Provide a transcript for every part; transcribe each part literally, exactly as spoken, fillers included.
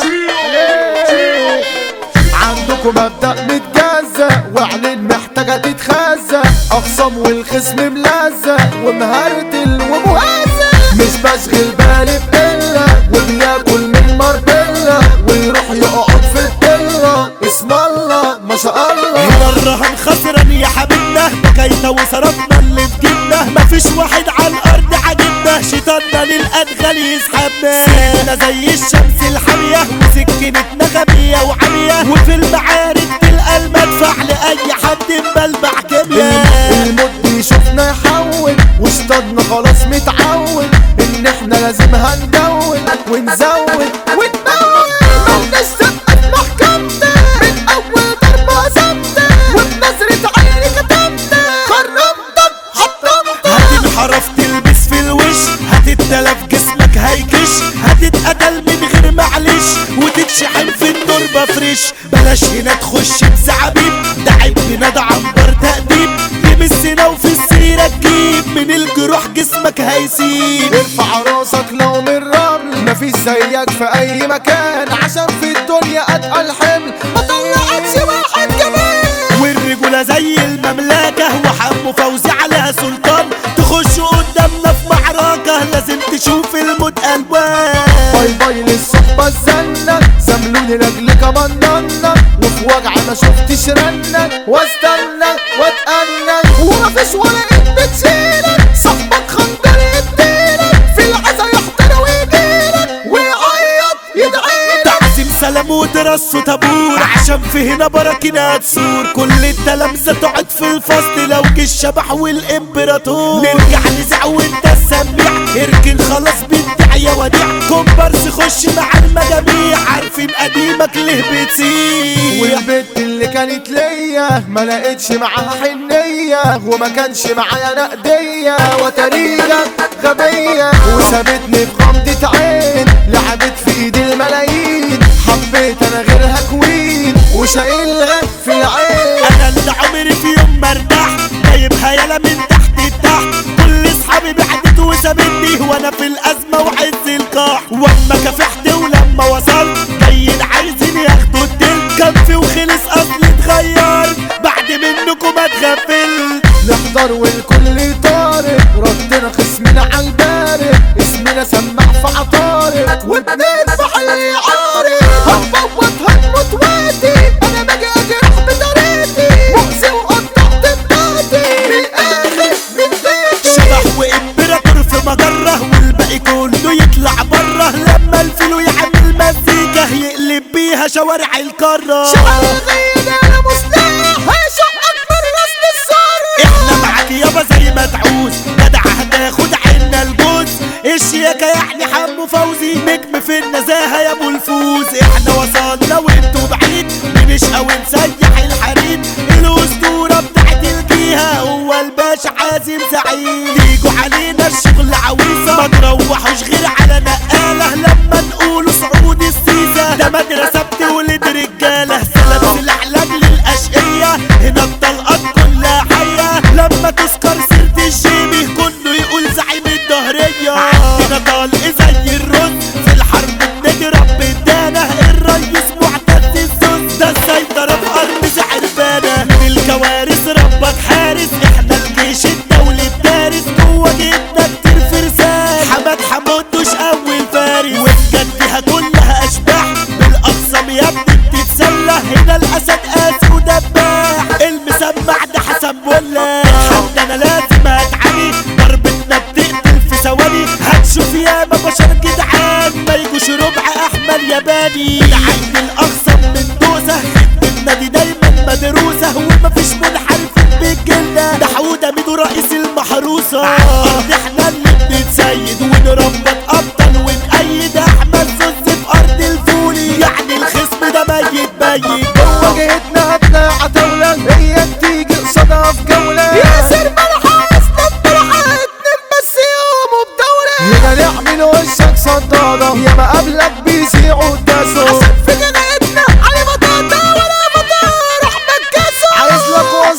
عندكم مبدأ متجزأ وعلن محتاجة تتخزق، أخصم والخصم ملزق ومهرتل ومهزق، مش بشغل بالي بقلة وبياكل من مربلة ويروح يقعد في الضلة. اسم الله ما شاء الله. هنا الرهن خسران يا حبيبنا، بكينا وصرفنا اللي في جيبنا، مفيش واحد على الارض عاجبنا، شيطاننا للادغال يسحبنا، سكنا زي الشمس الحامية وسكنتنا غبية وعمية، وفي المعارك تلقى المدفع لأي حد مبلبع كيميا. الموت بيشوفنا يحول واشتدنا خلاص متعود ان احنا لازم هندول ونزود ونمول، ملناش سابقة في محكمتنا من اول ضربة ثابتة وبنظرة عيني كتمتنا كرمتك حطمتك. هتنحرف تلبس في الوش، هتتلف جسمك هيكش، هتتقتل من غير معلش وتتشحن في التربة فريش. بلاش هنا تخش بزعابيب، ده عيبنا ده عنبر تأديب، تمسنا وفي السيرة تجيب من الجروح جسمك هيسيب. ارفع راسك لو من رمل، مفيش زيك في اي مكان، عشان في الدنيا اتقل حمل ما طلعتش واحد كمان. والرجولة زي المملكة وحمو فوزي عليها سلطان، تخش قدامنا في معركة لازم تشوف الموت ألوان. باي باي للصحبة الزنة، زملوني لاجل كمان ضنة، وفي وجع ما شفتش رنة، واستنى واتأنى ومفيش ولا ايد بتشيلك، صاحبك خنجر يديلك في العزا يحضر ويجيلك ويعيط يدعيلك. تعزيم سلام ودرس وطابور، عشان في هنا براكينات سور، كل التلامذة تقعد في الفصل لو جه الشبح والامبراطور. نرجع نزع وانت السميع، اركن خلاص بتدع يا وديع، كومبارس خش مع المجاميع، عارفين قديمك ليه بتسيح. والبنت اللي كانت ليا ما لقيتش معاها حنية وما كانش معايا نقدية وتريقة غبية، وسابتني بغمضة عين لعبت في ايدي الملايين، حبيت انا غيرها كوين وشايلها في العين. انا اللي عمري في يوم ما ارتاح، جايبها يالا من تحت لتحت، كل اصحابي بعدت وسابتني وانا في الازمه وعز القاح، واما كافحت ولما وصلت جايين عايزين ياخدوا الدل، كان في وخلص اصلي اتغير بعد منكم اتغفلت. نحضر والكل طارق، ردنا خصمنا عالبارق، اسمنا سمع في عطارق وبندفع العارق، هنفوت هنموت وادي انا باجي اجرح بطريقتي، مؤذي وقطعت بطاقتي من الاخر من بيتي. شبح وامبراطور في مجره والباقي كله يطلع بره، لما الفيلو يعمل مزيكا يقلب بيها شوارع القاره. شغالين انا مصلح هشق اكبر راس للصار، احنا معاك يابا زي ما تعوز، جدع هتاخد عنا الجوز، الشياكة يعني حمو فوزي نجم في النزاهة يا ابو الفوز. احنا وصلنا وانتوا بعيد، بنشقى ونسيح الحريد، الاسطورة بتاعت الجيهة هو الباشا حازم سعيد. تيجوا علينا الشغل عويصة، ما تروحوش غير على نقالة، لما نقولوا سعود السيسة ده مدرسة بتولد رجالة، سلام الاحلام للاشقية، هنا الطلقات كلها حية، لما تذكر سيرة الجيمي كله يقول زعيم الدهرية. عندنا طلق زي الرز في الحرب بنضرب بدانة، الريس معتز الزوز ده السيطرة في ارض زعربانة، من الكوارث ربك حارس، احنا الجيش الدولي الدارس، جوه جبنا كتير فرسان، حماد حمودوش اول فارس، وبجدها كلها اشباح، بالاقسام يا ابني بتتسلى، هنا الاسد قاسي ودباح، المسمع ده حسن بولا، حد انا لازم هتعاني، ضربتنا بتقتل في ثواني، هتشوف ياما بشر جدعان ما يجوش ربع احمر ياباني، العين الاقسم من دوسه، خدمتنا دي دايما مدروسه، ومفيش منحرف بالجله، ده حوده ميدو رئيس المحروسه، عالارض احنا اللي بنتسيد ونربط ابطال ونأيد، احمد زوز في ارض الفولي، يعني الخصم ده ميت ميت، جوه جهتنا هتلاقي عتاولة هي بتيجي قصادها في جولة، ياسر ملحة اصلا طلعت بس يومه بدولة، هنا نعمل وشك صدادة يا ما قبلك بيسيعوا الداسو، عشان في جنتنا علي بطاطا ولا بطار احمد كاسو، عايز لك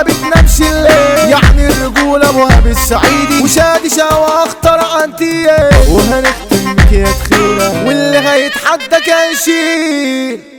بتنامش الليل، يعني الرجولة وهاب السعيدي وشادي شاوى اختار انتيه. وهنختم بك يا تخيلة واللي هيتحدى كان يشيل.